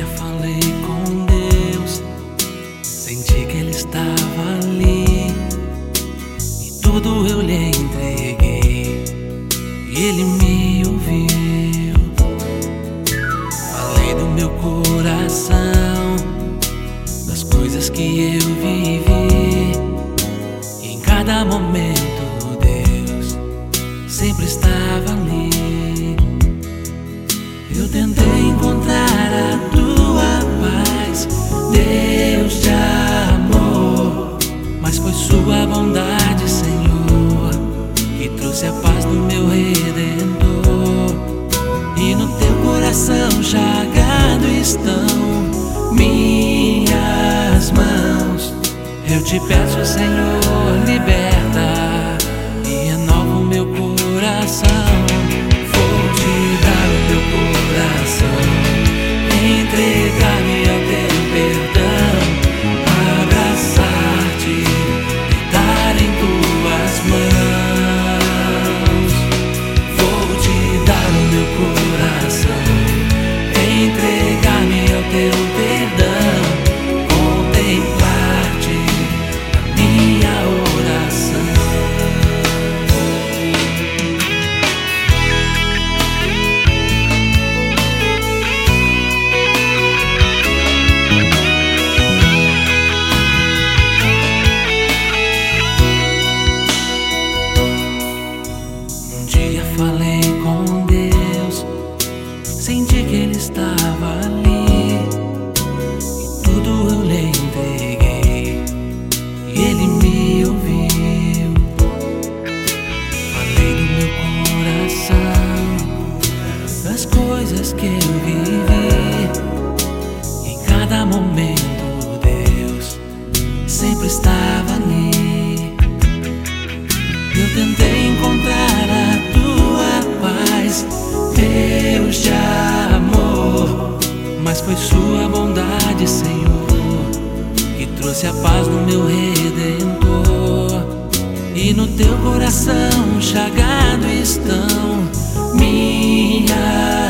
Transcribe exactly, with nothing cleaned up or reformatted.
dia falei com Deus, senti que Ele estava ali e tudo eu lhe entreguei e Ele me ouviu. Falei do meu coração, das coisas que eu vivi, e em cada momento Deus sempre estava ali. Eu tentei encontrar a tua paz, Deus de amor, mas foi sua bondade, Senhor, que trouxe a paz do meu Redentor. E no teu coração chagado estão minhas mãos. Eu te peço, Senhor, liberta e renova o meu coração. Vou te dar o meu coração, entregar-me ao teu perdão, abraçar-te e dar em tuas mãos. Vou te dar o meu coração, entregar-me ao teu perdão, contemplar-te na minha oração. Um dia falei com Deus, senti que Ele estava ali e tudo eu lhe entreguei e Ele me ouviu. Falei do meu coração, das coisas que eu vivi, e em cada momento Deus sempre estava ali. Eu tentei encontrar a tua paz, Deus de amor, mas foi sua bondade, Senhor, que trouxe a paz no meu Redentor. E no teu coração chagado estão minhas